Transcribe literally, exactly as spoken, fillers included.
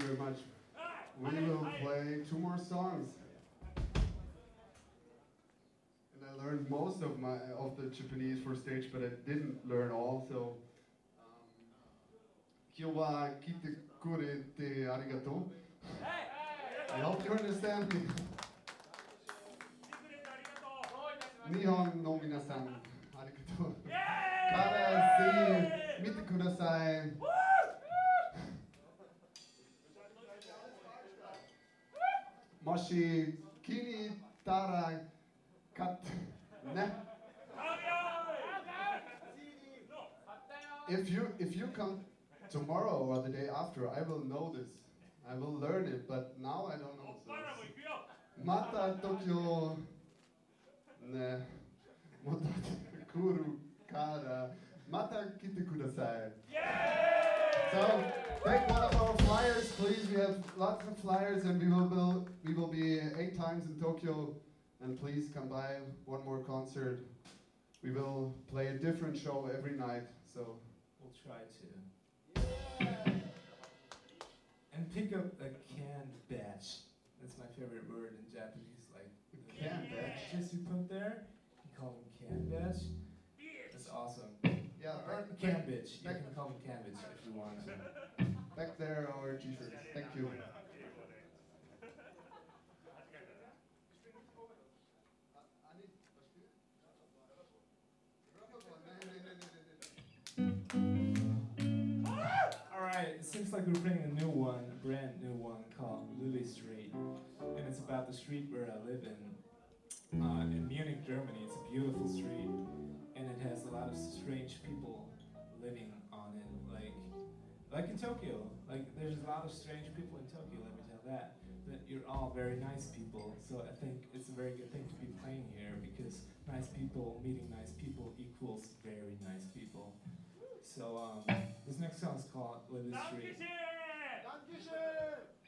very much. We will play two more songs. And I learned most of my of the Japanese for stage, but I didn't learn all. So, um, Kyo wa kite kurete arigato. I hope you understand me. Nihon no minasan, arigato. Kara see mite kudasai. Moshi kini tara kat ne. If you if you come tomorrow or the day after, I will know this. I will learn it, but now I don't know. So Mata Tokyo ne Mata kuru kara Mata kite kudasai. So take one of our flyers, please. We have lots of flyers, and we will build, we will be eight times in Tokyo. And please come by one more concert. We will play a different show every night. So we'll try to. And pick up a canned batch. That's my favorite word in Japanese. Like the canned batches you put there. You call them canned batch. That's awesome. Yeah, or can bitch. You can call them can bitch if you want to. Back there are our t-shirts. Thank you. Alright, it seems like we're bringing a new one, a brand new one called Lily Street. And it's about the street where I live in. Uh, in Munich, Germany. It's a beautiful street. And it has a lot of strange people living on it, like like in Tokyo. Like there's a lot of strange people in Tokyo, let me tell that. But you're all very nice people, so I think it's a very good thing to be playing here because nice people meeting nice people equals very nice people. So um, this next song is called Lily Street. Dankeschön! Dankeschön!